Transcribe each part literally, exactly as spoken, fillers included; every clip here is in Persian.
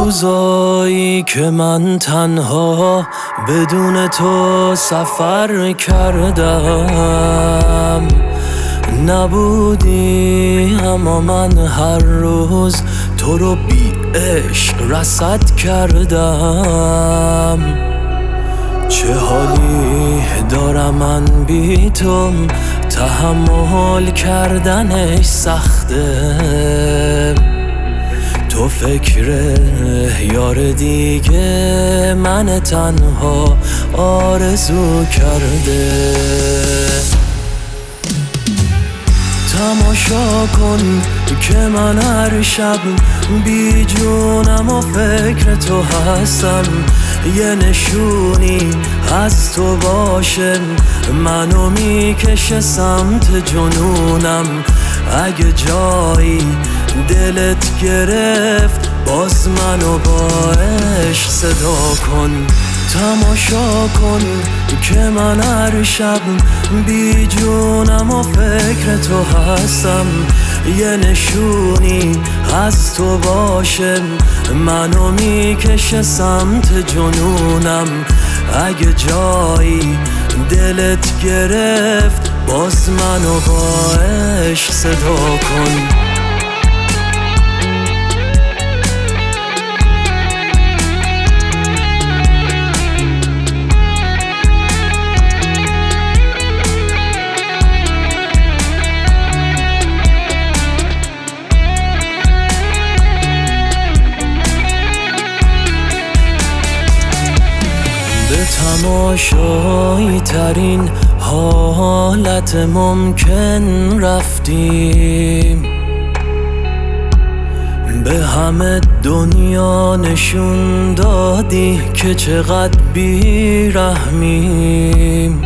روزایی که من تنها بدون تو سفر کردم، نبودی اما من هر روز تو رو بی عشق رصد کردم. چه حالی دارم من بی تو، تحمل کردنش سخته. تو فکر یار دیگه من تنها آرزو کرده. تماشا کن که من هر شب بی جونم و فکر تو هستم. یه نشونی از تو باشه منو میکشه سمت جنونم. اگه جایی دلت گرفت باز منو با عشق صدا کن. تماشا کن که من هر شب بی جونم و فکر تو هستم. یه نشونی از تو باشه منو میکشه سمت جنونم. اگه جایی دلت گرفت باز منو با عشق صدا کن. به تماشایی ترین حالت ممکن رفتیم. به همه دنیا نشون دادی که چقدر بیرحمیم.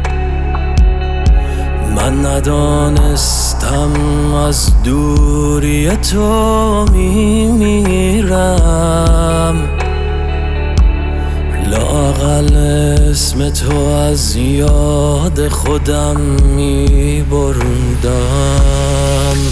من ندانستم از دوری تو میمیرم. لااقل اسم تو از یاد خودم می بردم.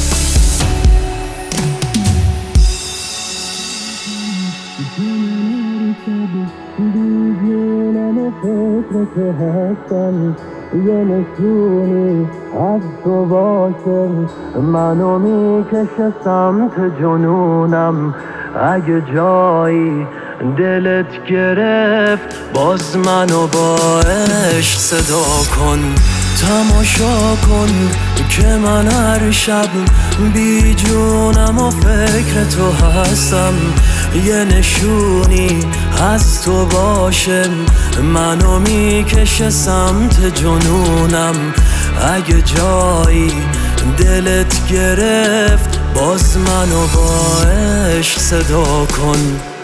یه نشونی از تو باشه منو میکشه سمت جنونم. اگه جایی دلت گرفت باز منو با عشق صدا کن. تماشا کن که من هر شب بی جونم و فکر تو هستم. یه نشونی از تو باشه منو میکشه سمت جنونم. اگه جایی دلت گرفت باز منو با عشق صدا کن.